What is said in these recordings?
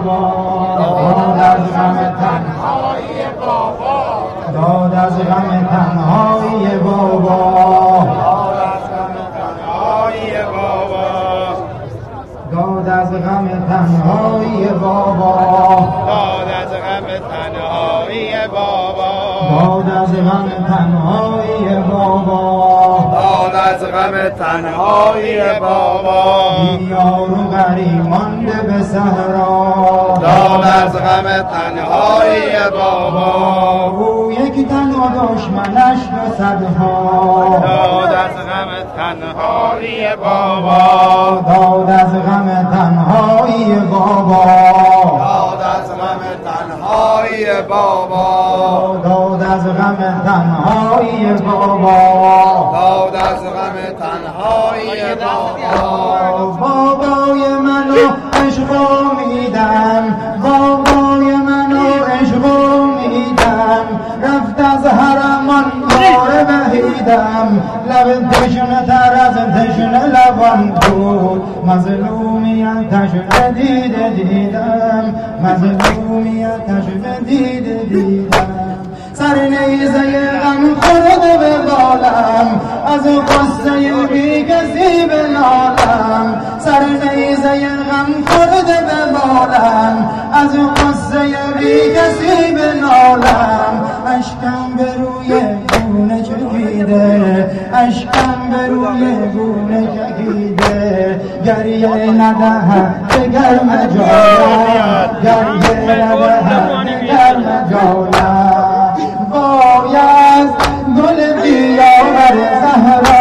داد از غم تنهایی بابا، داد از غم تنهایی بابا، داد از غم تنهایی بابا، داد از غم تنهایی بابا، داد از غم تنهایی بابا، داد از غم تنهایی بابا، داد از غم تنهایی بابا، یار و غریب مانده به صحرا، داد از غم تنهایی بابا، او یک تن و دشمنش دو صدها، داد از غم تنهایی بابا، داد از غم تنهایی بابا، داد از غم تنهایی بابا، داد از غم تنهایی بابا، داد از غم تنهایی بابا، بابای منو عشق میدم، بابای منو عشق میدم، رفت از حرمان یار وحیدم، لب تشنه تر از تشنه لبان بود، مظلومیتش دیده دیدم، مظلومیتش دیده دیدم، سر نیزه غم خورده به بالم، از قصه بی کسی بنالم، سر نیزه غم خورده به بالم، از قصه بی کسی بنالم، اشکم به روی گونه چکیده، اشکم به روی گونه چکیده، گریه ندهد به گرم جانم، گریه ندهد به گرم جانم، باید گل بیاور زهرا،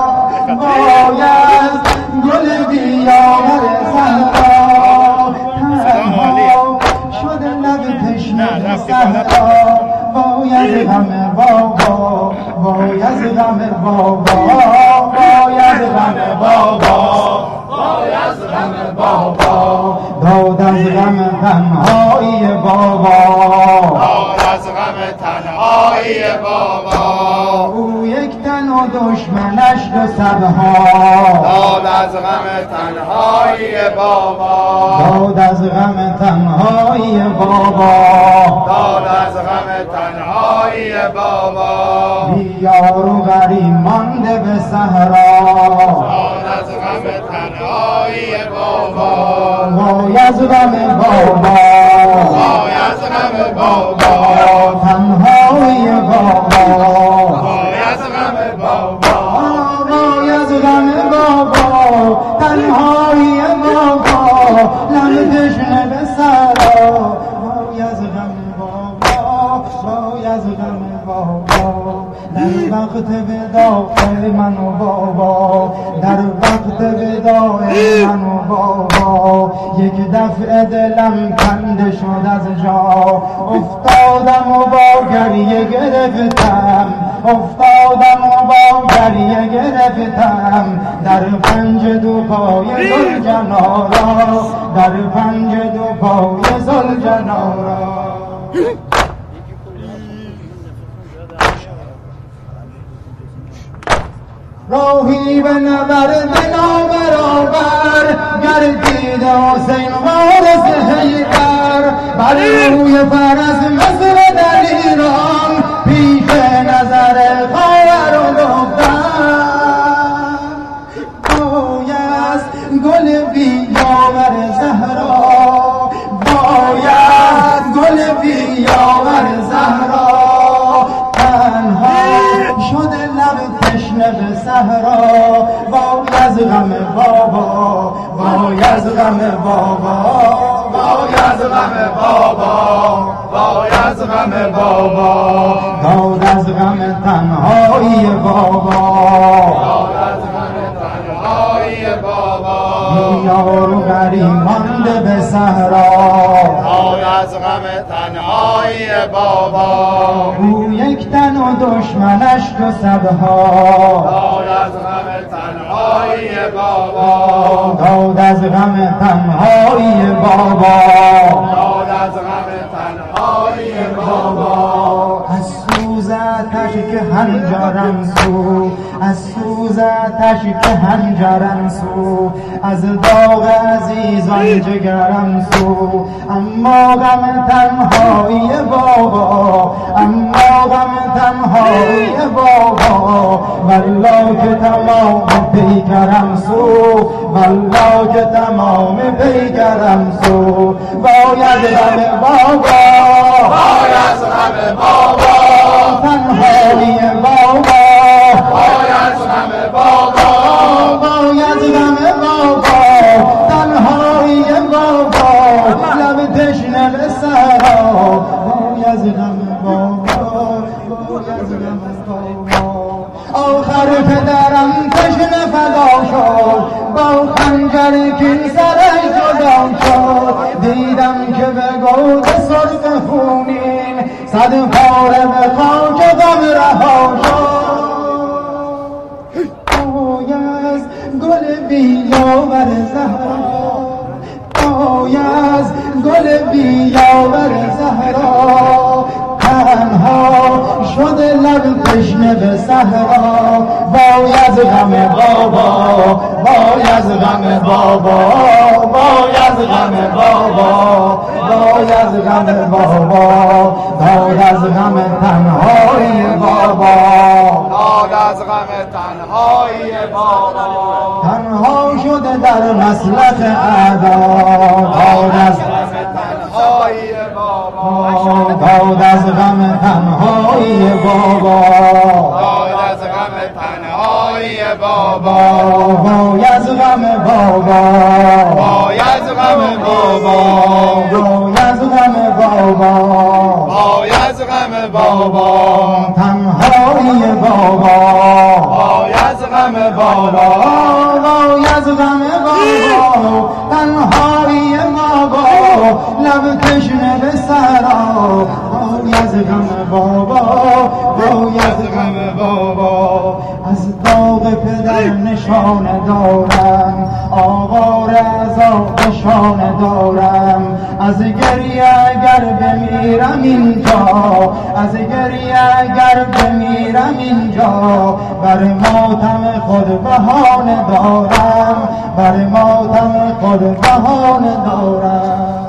باید گل بیاور زهرا، تنها شده لب تشنه صحرا، باید غم بابا، باید غم بابا، باید غم بابا، باید غم بابا، داد از غم تنهایی بابا، داد از غم تنهایی بابا، او یک تن و دشمنش دو صدها، داد از غم تنهایی بابا، داد از غم تنهایی بابا، داد از غم تنهایی بابا، یار و غریب مانده به صحرا، داد از غم تنهایی بابا، وای از غم بابا، وای از غم بابا، تنهایی بابا، وای از غم بابا، وای از غم بابا، تنهایی بابا، لب تشنه به صحرا، وای از غم بابا، وای از غم بابا، در وقت وداع من و بابا، در وقت وداع من و بابا، یک دفعه دلم کنده شد از جا، افتادم و با گریه گرفتم، افتادم و با گریه گرفتم، در پنج دو پای ذوالجلال، در پنج دو پای ذوالجلال، راهی به نبرد نابرابر، گردید حسین وارث حیدر، بر روی فرس مصر در ایران، پیش نظر خاور و دختر، بایست گل بیاور زهرا، باید گل بیاور زهرا، تنها شده لب تشنه به صحرا، وای از غم بابا، وای از غم بابا، وای از غم بابا، وای از غم بابا، داد از غم تنهایی بابا، داد از غم تنهایی بابا، یار و غریب مانده به صحرا، داد از غم تنهایی بابا، او یک تن و دشمنش دو صدها، داد از غم تنهایی بابا، داد از غم تنهایی بابا، داد از غم تنهایی بابا، از سوز آتش که هنجارم سو، از سوز آتش که هنجرم سو، از داغ عزیزان جگرم سو. اما غم تنهایی بابا، اما غم تنهایی بابا، والله که تمام پیکرم سو، والله که تمام پیکرم سو. باید غم بابا، باید غم بابا، تنهایی بابا، باید غم بابا، باید غم بابا، تنهایی بابا، لب تشنه به صحرا. باید غم بابا، باید غم بابا. آخر پدرم تشنه فدا شد، با خنجر کین سرش جدا شد. دیدم که به گود سرخ خونین، صد پاره به خاک غم رها شد. آی از گل بیاور زهرا، آی از گل بیاور زهرا، تنها شده لب تشنه به صحرا. باید غم بابا، باید غم بابا، باید غم بابا، باید غم بابا، داد از غم تنهایی بابا، داد از غم تنهایی بابا. تنها شده در مسلک اعدا. داد از غم تنهایی بابا، داد از غم تنهایی بابا، داد از غم تنهایی بابا. باید غم بابا، باید غم بابا، باید غم بابا، باید غم بابا، تنهایی بابا، باید غم بابا، باید غم بابا، تنهایی بابا، لب تشنه به صحرا. باید غم بابا، باید غم بابا. از داغ پدر نشانه دارم، آوار عذاب نشانه دارم. از گریه اگر بمیرم اینجا، از گریه اگر بمیرم اینجا، بر ماتم خود بهانه دارم، بر ماتم خود بهانه دارم.